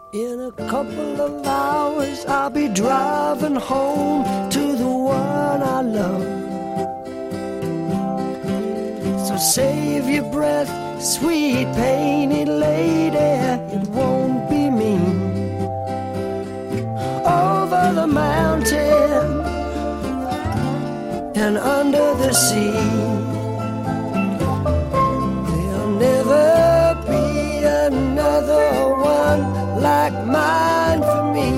In a couple of hours I'll be driving home to the one I love. So save your breath, sweet painted lady, it won't be me. Over the mountain and under the sea, there'll never be another one like mine for me.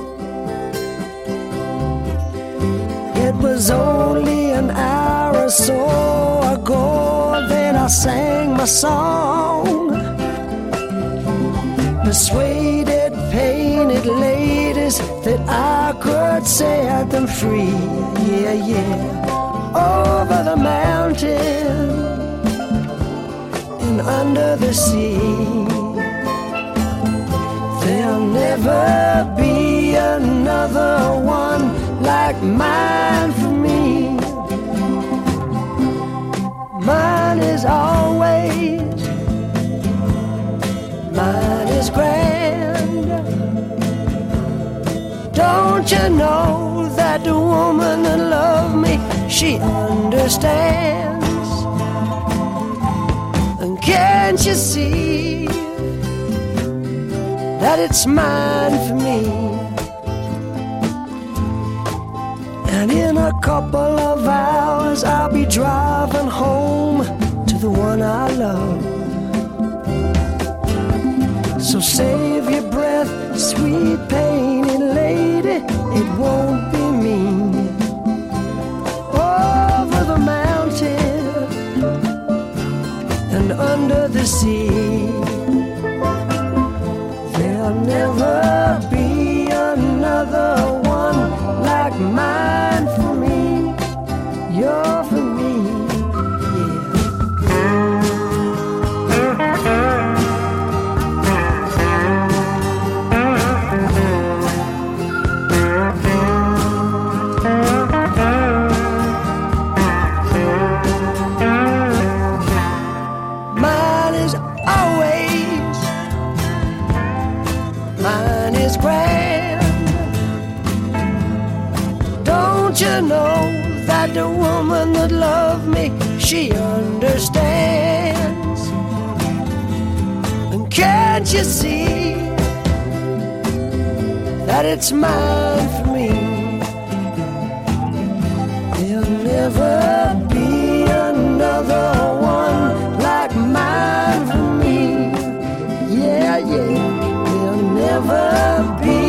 It was only an hour or so ago that I sang my song, persuaded painted ladies that I could set them free. Yeah, yeah. Over the mountain and under the sea, there'll never be another one like mine for me. Mine is always, mine is grand. Don't you know that the woman that loved me, she understands? And can't you see that it's mine for me? And in a couple of hours I'll be driving home to the one I love. So save your breath, sweet painted lady, it won't be me. Over the mountain and under the sea, there'll never be another one like mine for me. You're for me, mine is always, mine is grand. Don't you know that the woman that loved me, she understands? And can't you see that it's mine for me? There'll never be another one like mine for me. Yeah, yeah, there'll never be